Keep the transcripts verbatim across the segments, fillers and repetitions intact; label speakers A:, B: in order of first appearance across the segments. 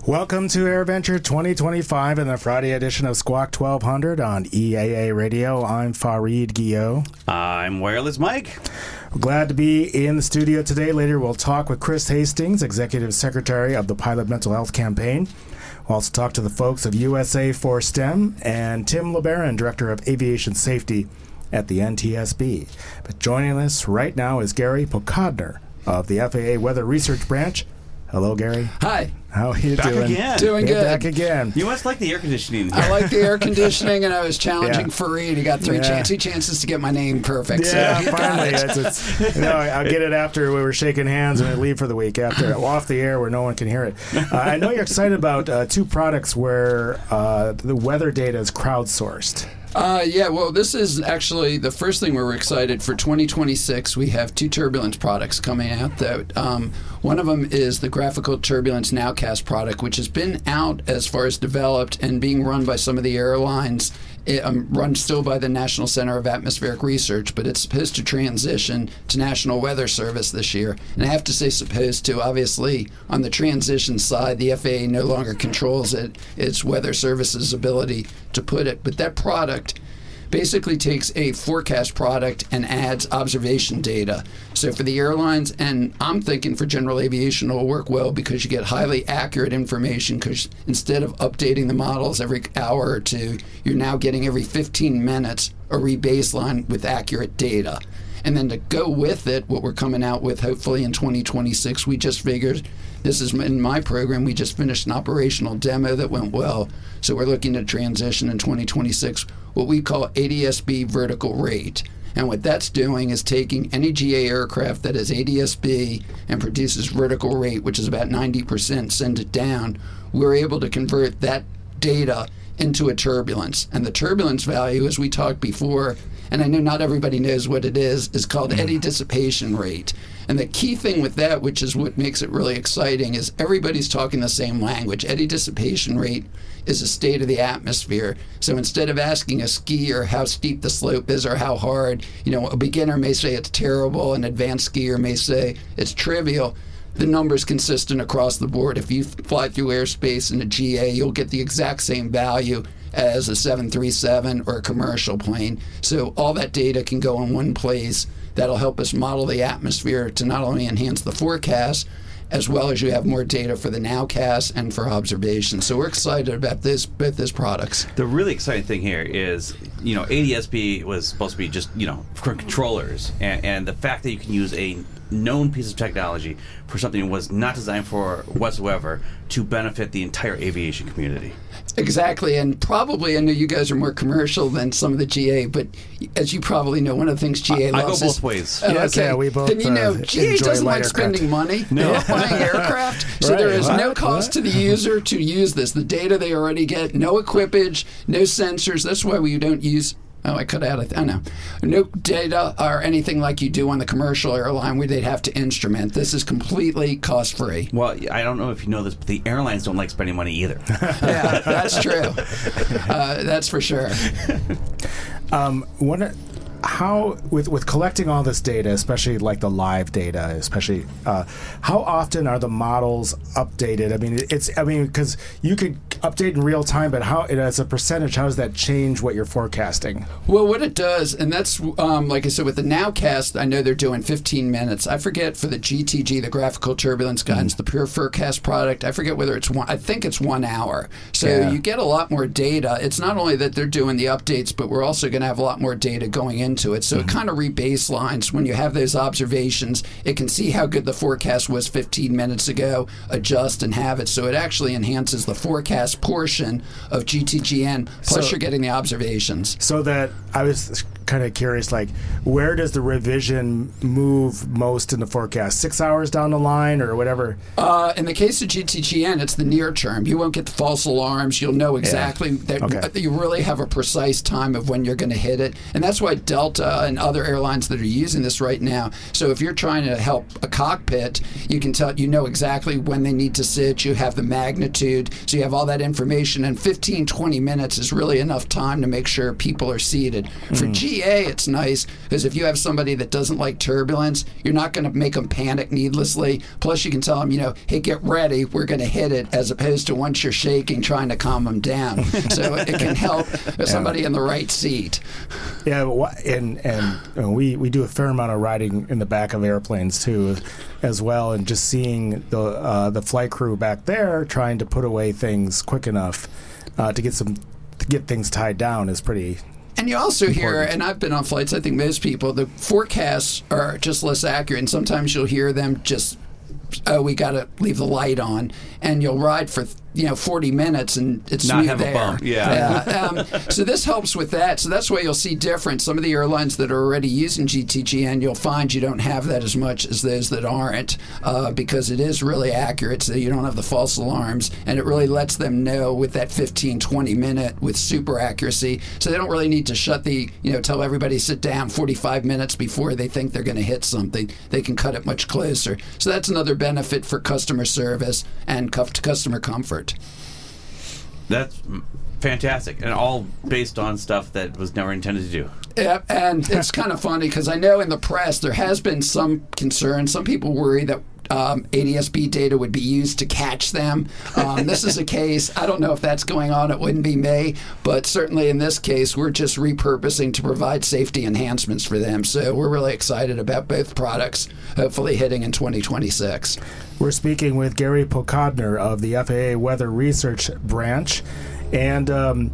A: Welcome to AirVenture twenty twenty-five and the Friday edition of Squawk twelve hundred on E A A Radio. I'm Fareed Guillot.
B: I'm Wireless Mike.
A: We're glad to be in the studio today. Later we'll talk with Chris Hastings, Executive Secretary of the Pilot Mental Health Campaign. We'll also talk to the folks of U S A for STEM and Tim LeBaron, Director of Aviation Safety at the N T S B. But joining us right now is Gary Pokodner of the F A A Weather Research Branch. Hello, Gary.
C: Hi.
A: How are you
B: back
A: doing?
B: Again.
C: Doing
A: You're
C: good.
A: Back again.
B: You must like the air conditioning here.
C: I like the air conditioning, and I was challenging
A: Yeah.
C: Fareed. He got three
A: Yeah.
C: chance, two chances to get my name perfect.
A: Yeah,
C: so you got
A: finally.
C: it.
A: It's, it's, you know, I'll get it after we were shaking hands and we leave for the week after off the air where no one can hear it. Uh, I know you're excited about uh, two products where uh, the weather data is crowdsourced.
C: Uh, yeah, well, this is actually the first thing we're excited for twenty twenty-six. We have two turbulence products coming out. That um, one of them is the Graphical Turbulence Nowcast product, which has been out as far as developed and being run by some of the airlines. It, um, run still by the National Center of Atmospheric Research, but it's supposed to transition to National Weather Service this year. And I have to say supposed to. Obviously, on the transition side, the F A A no longer controls it. It's Weather Service's ability to put it. But that product basically takes a forecast product and adds observation data. So for the airlines, and I'm thinking for general aviation, it'll work well because you get highly accurate information, because instead of updating the models every hour or two, you're now getting every fifteen minutes a re-baseline with accurate data. And then to go with it, what we're coming out with hopefully in twenty twenty-six, we just figured, this is in my program, we just finished an operational demo that went well. So we're looking to transition in twenty twenty-six what we call A D S B vertical rate. And what that's doing is taking any G A aircraft that is A D S B and produces vertical rate, which is about ninety percent, send it down. We're able to convert that data into a turbulence. And the turbulence value, as we talked before, and I know not everybody knows what it is, is called eddy dissipation rate. And the key thing with that, which is what makes it really exciting, is everybody's talking the same language. Eddy dissipation rate is a state of the atmosphere. So instead of asking a skier how steep the slope is or how hard, you know, a beginner may say it's terrible, an advanced skier may say it's trivial. The number's consistent across the board. If you fly through airspace in a G A, you'll get the exact same value as a seven thirty-seven or a commercial plane. So all that data can go in one place. That'll help us model the atmosphere to not only enhance the forecast, as well as you have more data for the nowcast and for observation. So we're excited about this, both these products.
B: The really exciting thing here is, you know, A D S B was supposed to be just, you know, for controllers, and, and the fact that you can use a known piece of technology for something that was not designed for whatsoever to benefit the entire aviation community.
C: Exactly, and probably, I know you guys are more commercial than some of the G A, but as you probably know, one of the things G A
B: I,
C: loves
B: I go
C: is...
B: both ways.
C: Oh,
A: Yes,
C: okay.
A: yeah, we both,
C: Then you know,
A: uh,
C: G A
A: enjoy
C: doesn't
A: light
C: like
A: aircraft.
C: spending money.
B: No.
C: They're buying aircraft, so
A: Right.
C: there is no
A: What?
C: cost
A: What?
C: to the user to use this. The data they already get, no equipage, no sensors. That's why we don't use... Oh, I cut out. I don't know. No data or anything like you do on the commercial airline where they'd have to instrument. This is completely cost-free.
B: Well, I don't know if you know this, but the airlines don't like spending money either.
C: Yeah, that's true. Uh, that's for sure.
A: Um, what, how with with collecting all this data, especially like the live data, especially uh, how often are the models updated? I mean, it's I mean because you could update in real time, but how as a percentage, how does that change what you're forecasting?
C: Well, what it does, and that's um, like I said with the Nowcast, I know they're doing fifteen minutes. I forget for the G T G, the Graphical Turbulence Guidance, mm-hmm. the Pure Forecast product. I forget whether it's one. I think it's one hour. So
A: yeah.
C: you get a lot more data. It's not only that they're doing the updates, but we're also going to have a lot more data going into it. So mm-hmm. it kind of re-baselines when you have those observations. It can see how good the forecast was fifteen minutes ago, adjust and have it. So it actually enhances the forecast portion of G T G N. Plus,
A: So-
C: you're getting the observations.
A: So that I was kind of curious, like, where does the revision move most in the forecast? Six hours down the line or whatever?
C: Uh, in the case of G T G N, it's the near term. You won't get the false alarms. You'll know exactly that
A: Okay.
C: you really have a precise time of when you're going to hit it. And that's why Delta and other airlines that are using this right now. So if you're trying to help a cockpit, you can tell, you know exactly when they need to sit. You have the magnitude. So you have all that information. And fifteen, twenty minutes is really enough time to make sure people are seated. For G V A, it's nice because if you have somebody that doesn't like turbulence, you're not going to make them panic needlessly. Plus, you can tell them, you know, hey, get ready, we're going to hit it, as opposed to once you're shaking, trying to calm them down. So it can help somebody in the right seat.
A: Yeah, and and you know, we we do a fair amount of riding in the back of airplanes too, as well, and just seeing the uh, the flight crew back there trying to put away things quick enough uh, to get some to get things tied down is pretty.
C: And you also
A: important.
C: hear, and I've been on flights, I think most people, the forecasts are just less accurate, and sometimes you'll hear them just, oh, we got to leave the light on, and you'll ride for, you know, forty minutes, and it's
B: not
C: smooth
B: have
C: air.
B: a bump. Yeah.
C: yeah. Um, so this helps with that. So that's why you'll see difference. Some of the airlines that are already using G T G N, you'll find you don't have that as much as those that aren't, uh, because it is really accurate. So you don't have the false alarms, and it really lets them know with that fifteen, twenty minute with super accuracy. So they don't really need to shut the, you know, tell everybody sit down forty-five minutes before they think they're going to hit something. They can cut it much closer. So that's another benefit for customer service and customer comfort.
B: That's fantastic, and all based on stuff that was never intended to do.
C: Yeah, and it's kind of funny because I know in the press there has been some concern. Some people worry that um, A D S B data would be used to catch them. Um, this is a case, I don't know if that's going on, it wouldn't be me, but certainly in this case, we're just repurposing to provide safety enhancements for them. So we're really excited about both products hopefully hitting in twenty twenty-six.
A: We're speaking with Gary Pokodner of the F A A Weather Research Branch. And um,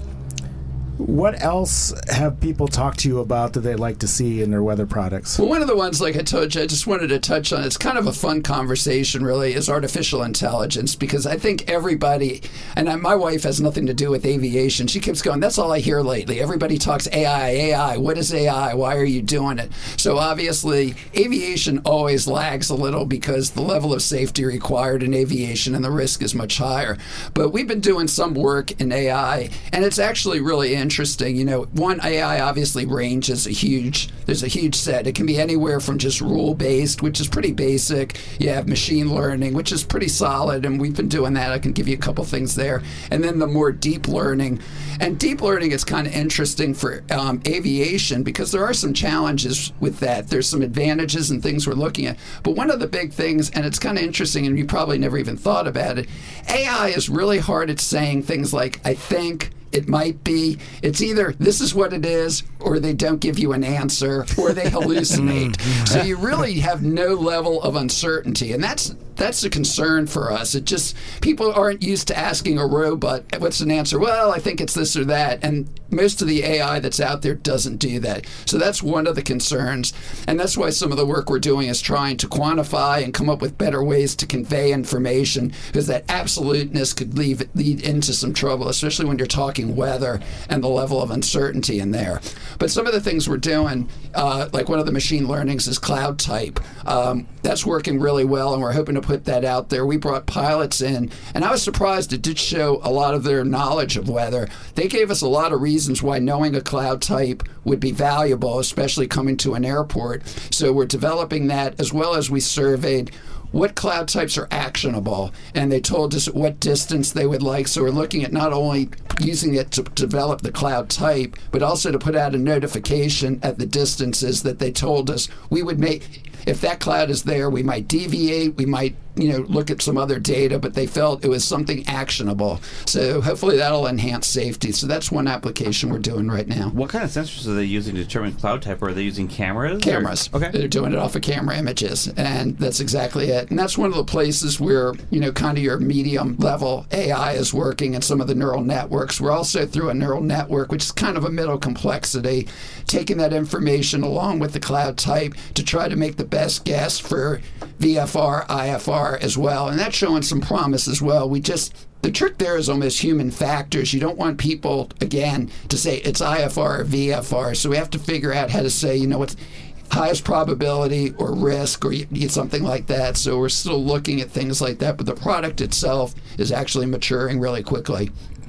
A: what else have people talked to you about that they'd like to see in their weather products?
C: Well, one of the ones, like I told you, I just wanted to touch on, it's kind of a fun conversation, really, is artificial intelligence, because I think everybody, and I, my wife has nothing to do with aviation, she keeps going, that's all I hear lately. Everybody talks A I, A I, what is A I? Why are you doing it? So obviously, aviation always lags a little because the level of safety required in aviation and the risk is much higher. But we've been doing some work in A I, and it's actually really interesting. Interesting, you know, one, A I obviously ranges a huge, there's a huge set. It can be anywhere from just rule-based, which is pretty basic. You have machine learning, which is pretty solid, and we've been doing that. I can give you a couple things there. And then the more deep learning. And deep learning is kind of interesting for um, aviation because there are some challenges with that. There's some advantages and things we're looking at. But one of the big things, and it's kind of interesting, and you probably never even thought about it, A I is really hard at saying things like, I think, it might be. It's either this is what it is, or they don't give you an answer, or they hallucinate. So you really have no level of uncertainty, and that's that's a concern for us. It just, people aren't used to asking a robot, what's an answer? Well, I think it's this or that, and most of the A I that's out there doesn't do that. So that's one of the concerns, and that's why some of the work we're doing is trying to quantify and come up with better ways to convey information, because that absoluteness could leave, lead into some trouble, especially when you're talking weather and the level of uncertainty in there. But some of the things we're doing, uh, like one of the machine learnings is cloud type. Um, that's working really well, and we're hoping to put that out there. We brought pilots in, and I was surprised it did show a lot of their knowledge of weather. They gave us a lot of reasons why knowing a cloud type would be valuable, especially coming to an airport. So we're developing that, as well as we surveyed what cloud types are actionable, and they told us what distance they would like. So we're looking at not only using it to develop the cloud type, but also to put out a notification at the distances that they told us we would make. If that cloud is there, we might deviate, we might, you know, look at some other data, but they felt it was something actionable. So hopefully that'll enhance safety. So that's one application we're doing right now.
B: What kind of sensors are they using to determine cloud type? Are they using cameras?
C: Cameras.
B: Or? Okay.
C: They're doing it off of camera images, and that's exactly it. And that's one of the places where, you know, kind of your medium level A I is working, and some of the neural networks. We're also through a neural network, which is kind of a middle complexity, taking that information along with the cloud type to try to make the best guess for V F R, I F R as well. And that's showing some promise as well. We just, the trick there is almost human factors. You don't want people, again, to say it's I F R or V F R. So we have to figure out how to say, you know, what's highest probability or risk or something like that. So we're still looking at things like that. But the product itself is actually maturing really quickly.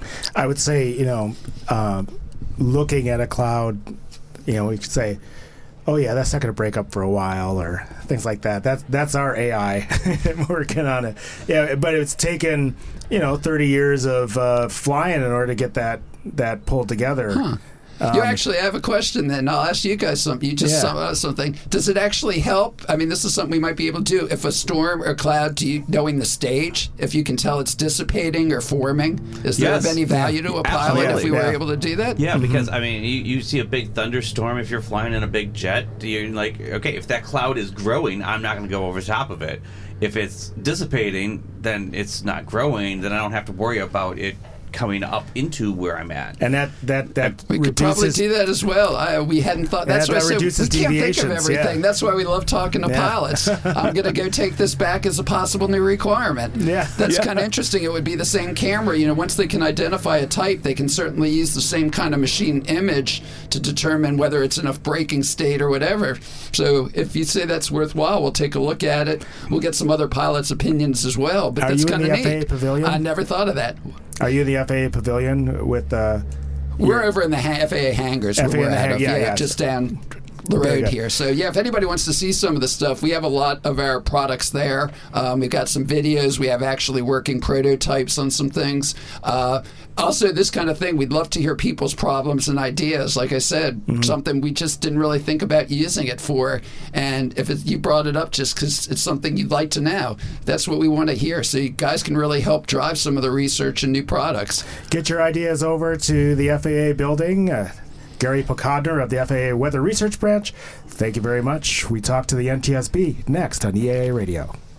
A: I would say, you know, uh, looking at a cloud, you know, we could say, oh yeah, that's not going to break up for a while, or things like that. That's that's our A I working on it. Yeah, but it's taken, you know, thirty years of uh, flying in order to get that that pulled together.
C: Huh. You actually have a question then. I'll ask you guys something. You just
A: Yeah.
C: sum up something. Does it actually help? I mean, this is something we might be able to do. If a storm or cloud, do you, knowing the stage, if you can tell it's dissipating or forming, is there
B: Yes.
C: of any value to a pilot if
B: Absolutely.
C: we were
A: Yeah.
C: able to do that?
B: Yeah, because I mean, you, you see a big thunderstorm if you're flying in a big jet. You're like, okay, if that cloud is growing, I'm not going to go over top of it. If it's dissipating, then it's not growing. Then I don't have to worry about it coming up into where I'm at.
A: And that that that
C: We could probably
A: reduces.
C: do that as well. I, we hadn't thought. That's
A: Yeah,
C: why
A: that
C: I said we
A: reduces
C: can't think of
A: deviations,
C: everything.
A: yeah.
C: That's why we love talking to
A: Yeah.
C: pilots. I'm going to go take this back as a possible new requirement.
A: Yeah.
C: That's
A: Yeah.
C: kind of interesting. It would be the same camera. You know, once they can identify a type, they can certainly use the same kind of machine image to determine whether it's in a braking state or whatever. So if you say that's worthwhile, we'll take a look at it. We'll get some other pilots' opinions as well. But
A: Are
C: that's
A: you in
C: kind of
A: the
C: neat.
A: F A A pavilion?
C: I never thought of that.
A: Are you in the F A A pavilion with? Uh,
C: We're
A: your-
C: over in the ha- F A A hangars.
A: F A A
C: where we're
A: hang-
C: out of,
A: yeah,
C: yeah,
A: yeah.
C: just down the
A: Very
C: road
A: good.
C: here. So yeah, if anybody wants to see some of the stuff, we have a lot of our products there. Um, we've got some videos. We have actually working prototypes on some things. Uh, also, this kind of thing, we'd love to hear people's problems and ideas. Like I said,
A: Mm-hmm.
C: something we just didn't really think about using it for. And if it, you brought it up just because it's something you'd like to know, that's what we want to hear. So you guys can really help drive some of the research and new products.
A: Get your ideas over to the F A A building. Uh, Gary Pocodner of the F A A Weather Research Branch, thank you very much. We talk to the N T S B next on E A A Radio.